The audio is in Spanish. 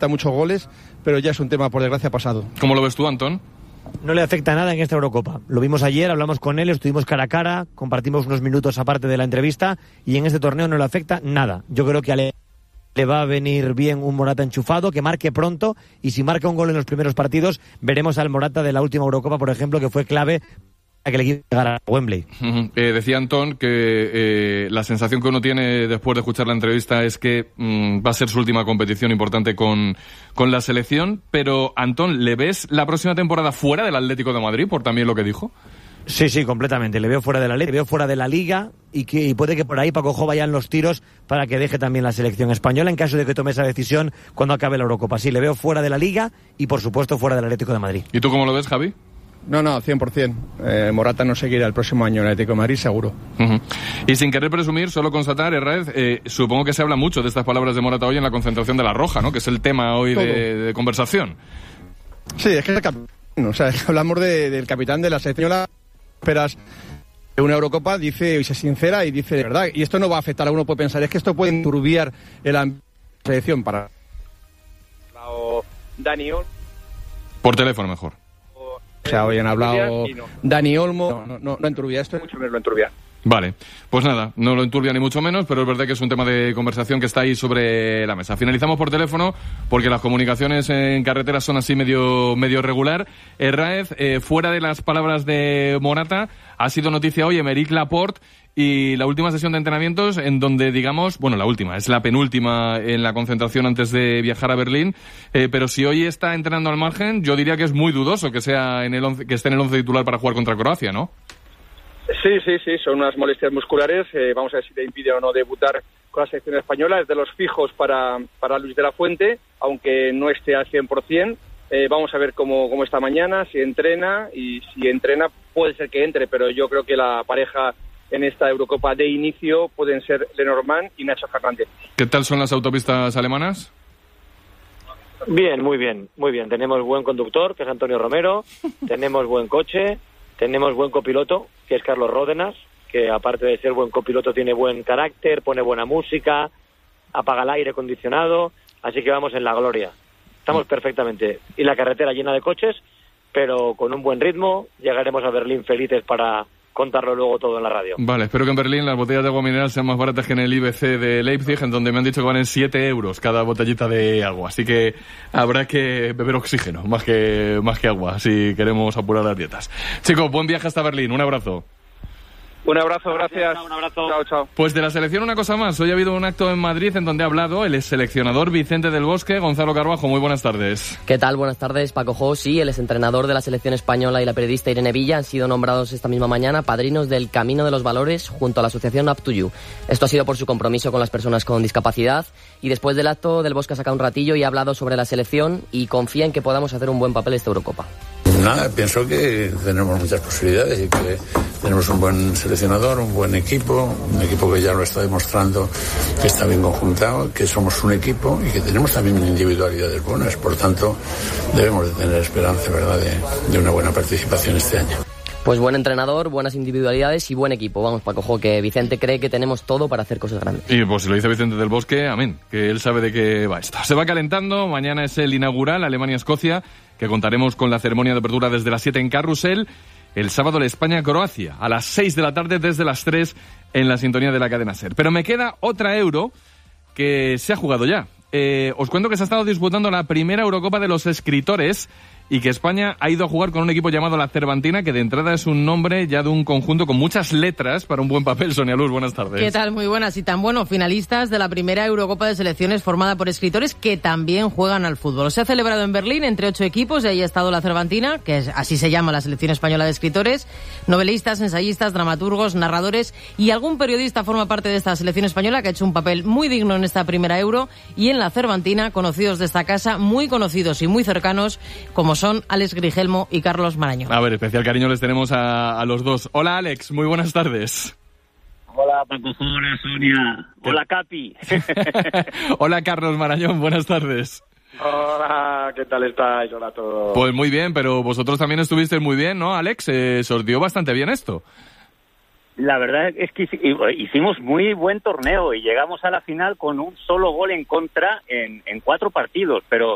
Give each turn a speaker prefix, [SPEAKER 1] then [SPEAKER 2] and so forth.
[SPEAKER 1] meta muchos goles, pero ya es un tema, por desgracia, pasado.
[SPEAKER 2] ¿Cómo lo ves tú, Antón?
[SPEAKER 3] No le afecta nada en esta Eurocopa. Lo vimos ayer, hablamos con él, estuvimos cara a cara, compartimos unos minutos aparte de la entrevista, y en este torneo no le afecta nada. Yo creo que le va a venir bien un Morata enchufado, que marque pronto, y si marca un gol en los primeros partidos, veremos al Morata de la última Eurocopa, por ejemplo, que fue clave para que le equipo llegara a Wembley.
[SPEAKER 2] Decía Antón que la sensación que uno tiene después de escuchar la entrevista es que va a ser su última competición importante con la selección, pero Antón, ¿le ves la próxima temporada fuera del Atlético de Madrid por también lo que dijo?
[SPEAKER 3] Sí, completamente. Le veo fuera de la Liga, le veo fuera de la Liga y puede que por ahí Paco Jo vayan los tiros para que deje también la selección española en caso de que tome esa decisión cuando acabe la Eurocopa. Sí, le veo fuera de la Liga y por supuesto fuera del Atlético de Madrid.
[SPEAKER 2] ¿Y tú cómo lo ves, Javi?
[SPEAKER 1] No, 100%. Morata no seguirá el próximo año en el Atlético de Madrid, seguro.
[SPEAKER 2] Y sin querer presumir, solo constatar, Herráez, supongo que se habla mucho de estas palabras de Morata hoy en la concentración de La Roja, ¿no? Que es el tema hoy de conversación.
[SPEAKER 1] Sí, es que es el capitán. O sea, hablamos del capitán de la selección. Esperas una Eurocopa, dice y se sincera y dice de verdad. Y esto no va a afectar a uno, puede pensar, es que esto puede enturbiar la selección para
[SPEAKER 4] Dani Olmo.
[SPEAKER 2] Por teléfono mejor.
[SPEAKER 1] O sea, hoy han hablado Dani Olmo, no enturbia esto.
[SPEAKER 4] Mucho menos lo enturbia.
[SPEAKER 2] Vale, pues nada, no lo enturbia ni mucho menos, pero es verdad que es un tema de conversación que está ahí sobre la mesa. Finalizamos por teléfono porque las comunicaciones en carretera son así medio regular. Herráez, fuera de las palabras de Morata, ha sido noticia hoy Aymeric Laporte y la última sesión de entrenamientos en donde, digamos, bueno, la última, es la penúltima en la concentración antes de viajar a Berlín, pero si hoy está entrenando al margen, yo diría que es muy dudoso que sea que esté en el 11 titular para jugar contra Croacia, ¿no?
[SPEAKER 4] Sí, son unas molestias musculares, vamos a ver si le impide o no debutar con la selección española, es de los fijos para Luis de la Fuente, aunque no esté al 100%, vamos a ver cómo está mañana, si entrena, y si entrena puede ser que entre, pero yo creo que la pareja en esta Eurocopa de inicio pueden ser Lenormand y Nacho Fernández.
[SPEAKER 2] ¿Qué tal son las autopistas alemanas?
[SPEAKER 5] Bien, muy bien. Tenemos buen conductor, que es Antonio Romero, tenemos buen coche, tenemos buen copiloto, que es Carlos Ródenas, que aparte de ser buen copiloto tiene buen carácter, pone buena música, apaga el aire acondicionado, así que vamos en la gloria. Estamos perfectamente. Y la carretera llena de coches, pero con un buen ritmo, llegaremos a Berlín felices para contarlo luego todo en la radio.
[SPEAKER 2] Vale, espero que en Berlín las botellas de agua mineral sean más baratas que en el IBC de Leipzig, en donde me han dicho que valen 7 euros cada botellita de agua. Así que habrá que beber oxígeno, más que agua, si queremos apurar las dietas. Chicos, buen viaje hasta Berlín. Un abrazo.
[SPEAKER 4] Un abrazo, gracias.
[SPEAKER 5] Un abrazo.
[SPEAKER 4] Chao.
[SPEAKER 2] Pues de la selección una cosa más. Hoy ha habido un acto en Madrid en donde ha hablado el exseleccionador Vicente del Bosque. Gonzalo Carbajo, muy buenas tardes.
[SPEAKER 6] ¿Qué tal? Buenas tardes, Paco Jo. Sí, el exentrenador de la selección española y la periodista Irene Villa han sido nombrados esta misma mañana padrinos del Camino de los Valores junto a la asociación Up to You. Esto ha sido por su compromiso con las personas con discapacidad y después del acto del Bosque ha sacado un ratillo y ha hablado sobre la selección y confía en que podamos hacer un buen papel esta Eurocopa.
[SPEAKER 7] Nada, pienso que tenemos muchas posibilidades y que tenemos un buen seleccionador, un buen equipo, un equipo que ya lo está demostrando que está bien conjuntado, que somos un equipo y que tenemos también individualidades buenas. Por tanto, debemos de tener esperanza, ¿verdad?, de una buena participación este año.
[SPEAKER 6] Pues buen entrenador, buenas individualidades y buen equipo. Vamos, Paco Jo, que Vicente cree que tenemos todo para hacer cosas grandes.
[SPEAKER 2] Y pues si lo dice Vicente del Bosque, amén, que él sabe de qué va esto. Se va calentando, mañana es el inaugural, Alemania-Escocia, que contaremos con la ceremonia de apertura desde las 7 en Carrusel. El sábado la España-Croacia, a las 6 de la tarde desde las 3 en la sintonía de la cadena SER. Pero me queda otra Euro que se ha jugado ya. Os cuento que se ha estado disputando la primera Eurocopa de los escritores y que España ha ido a jugar con un equipo llamado la Cervantina, que de entrada es un nombre ya de un conjunto con muchas letras para un buen papel. Sonia Luz, buenas tardes.
[SPEAKER 8] ¿Qué tal? Muy buenas. Y tan bueno, finalistas de la primera Eurocopa de selecciones formada por escritores que también juegan al fútbol. Se ha celebrado en Berlín entre 8 equipos y ahí ha estado la Cervantina, que así se llama la selección española de escritores, novelistas, ensayistas, dramaturgos, narradores y algún periodista forma parte de esta selección española que ha hecho un papel muy digno en esta primera Euro, y en la Cervantina conocidos de esta casa, muy conocidos y muy cercanos, como son Alex Grigelmo y Carlos Marañón.
[SPEAKER 2] A ver, especial cariño les tenemos a los dos. Hola Alex, muy buenas tardes.
[SPEAKER 9] Hola Paco, hola Sonia, hola Capi.
[SPEAKER 2] Hola Carlos Marañón, buenas tardes.
[SPEAKER 4] Hola, ¿qué tal estáis? Hola a todos.
[SPEAKER 2] Pues muy bien, pero vosotros también estuvisteis muy bien, ¿no, Alex? Se os dio bastante bien esto.
[SPEAKER 9] La verdad es que hicimos muy buen torneo y llegamos a la final con un solo gol en contra en 4 partidos, pero